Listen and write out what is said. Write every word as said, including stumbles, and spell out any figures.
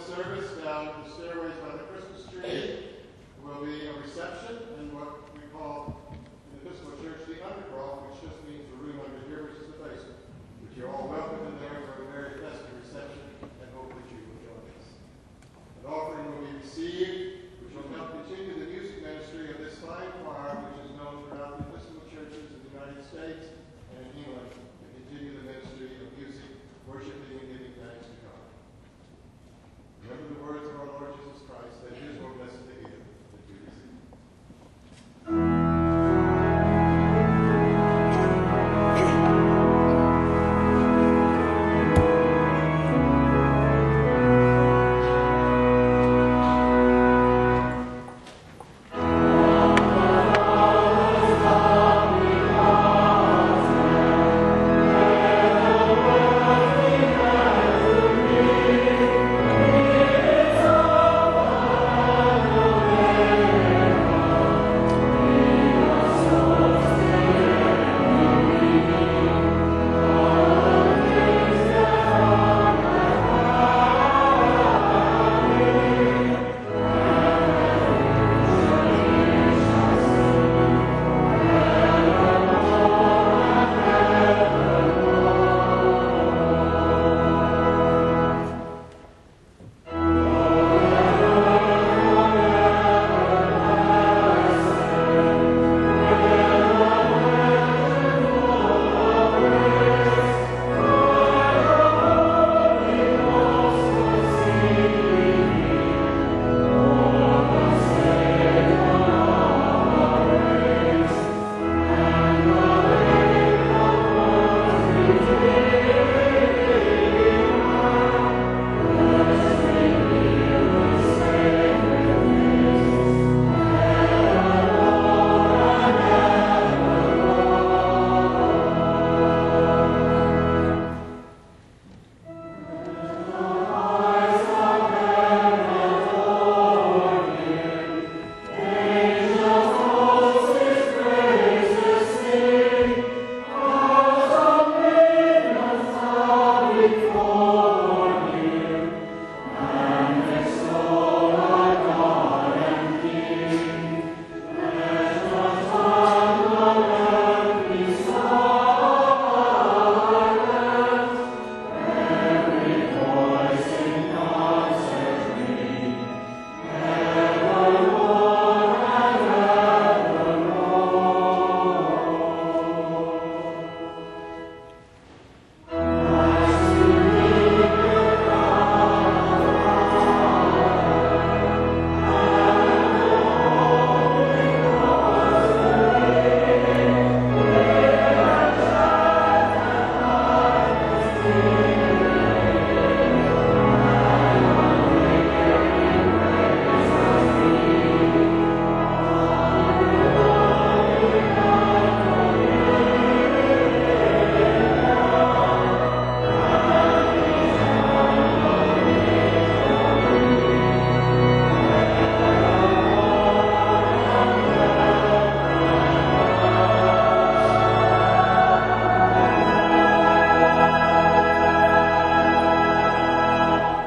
service, down the stairways by the Christmas tree, will be a reception in what we call in the Episcopal Church the undercroft, which just means the room under here, which is the basement. But you're all welcome in there for a very festive reception, and hope that you will join us. An offering will be received, which will help continue the music ministry of this fine choir, which is known throughout the Episcopal churches in the United States and in England, and continue the ministry of music, worshiping and giving thanks to God. Remember the words of our Lord Jesus Christ, that it is more blessed to give than to receive. Before